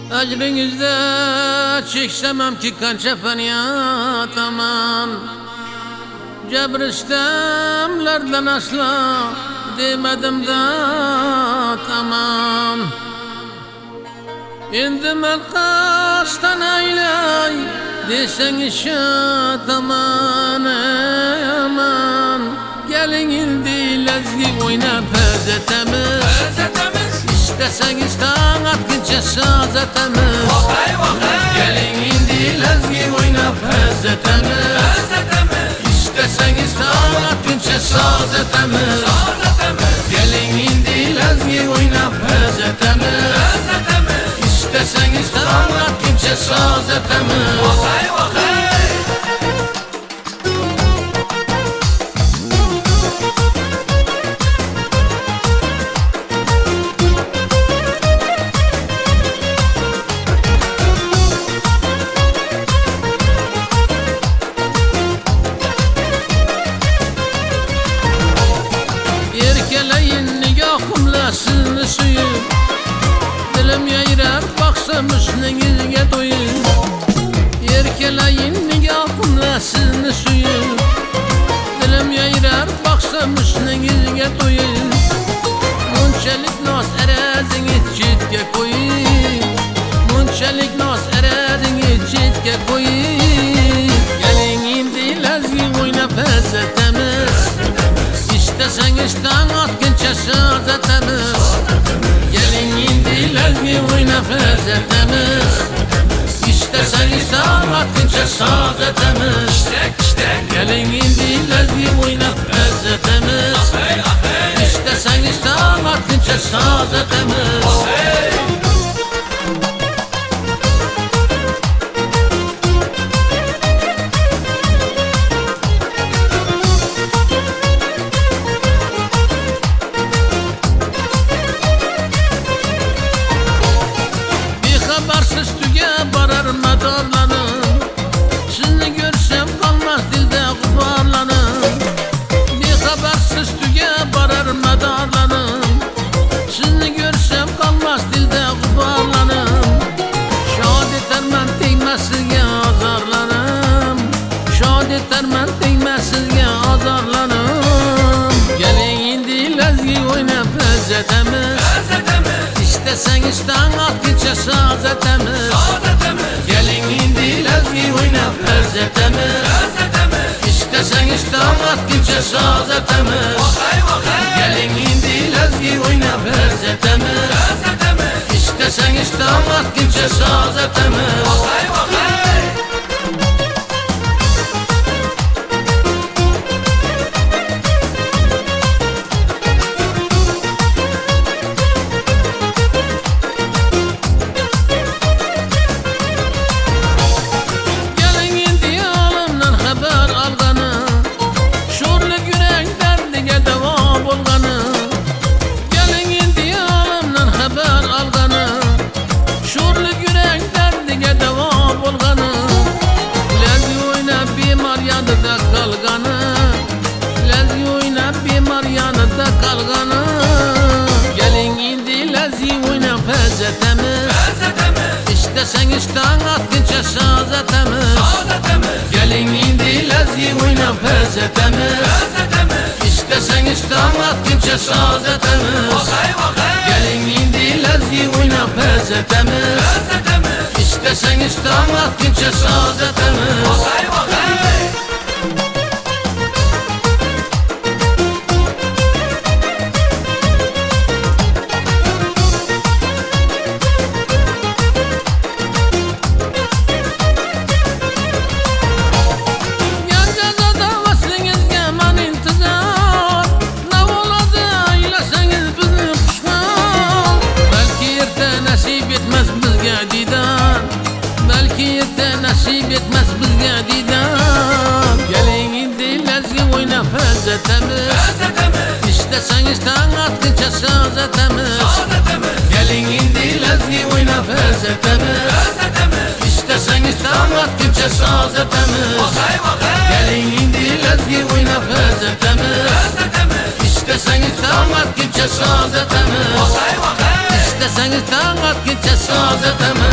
Ecrinizde çeksemem ki kança feryat aman. Cebristemlerden asla demedim de tamam. Endi men qasdan aylay desang işat aman aman. Gelin indi lezgi oynab hazatamiz. İstesangiz tong atguncha sazatamiz. Gelin indi lezgi oynab hazatamiz. İstesangiz tong atguncha sazatamiz. Gelin indi lezgi oynab hazatamiz. İstesangiz tong atguncha sazatamiz. Erkeleyin nigahımla sizni suyup, dilim yayrar baksam üstünüzge doyup. Erkeleyin nigahımla sizni suyup, dilim yayrar baksam üstünüzge doyup. Munçalik nos erazini chetga qo'yib, munçalik nos erazini chetga qo'yib. Keling endi lazgi o'ynab hazatamiz. İstesangiz tong atguncha sazatamiz. Keling endi lazgi o'ynab hazatamiz. İstesangiz tong atguncha sazatamiz. Keling endi lazgi o'ynab hazatamiz. İstesangiz tong atguncha sazatamiz. Habersiz tüge barar madarlanım. Sizni görsem kalmaz dilde kubarlanım. Bir habersiz tüge barar madarlanım. Sizni görsem kalmaz dilde kubarlanım. Şad etermen değmez sizge azarlanım. Şad etermen değmez sizge azarlanım. Gelin indi lezgi oynab hazatamiz. İstesangiz tong atguncha sazatamiz. Keling endi lezgi o'ynab hazatamiz. İstesangiz tong atguncha sazatamiz. Keling endi lezgi o'ynab hazatamiz. İstesangiz tong atguncha sazatamiz. Gelin indi lezgi o'ynab hazatamiz. İstesangiz tong atguncha sazatamiz. Keling endi lezgi o'ynab hazatamiz. İstesangiz tong atguncha sazatamiz. Keling endi lezgi o'ynab hazatamiz. İstesangiz tong atguncha sazatamiz. Belki erta nasip etmez bizga diydor. Keling endi lezgi o'ynab hazatamiz. İstesangiz tong atguncha sazatamiz. Keling endi lezgi o'ynab hazatamiz. İstesangiz tong atguncha sazatamiz. Keling endi lezgi o'ynab hazatamiz. İstesangiz tong atguncha sazatamiz. İstesangiz tong atguncha sazatamiz.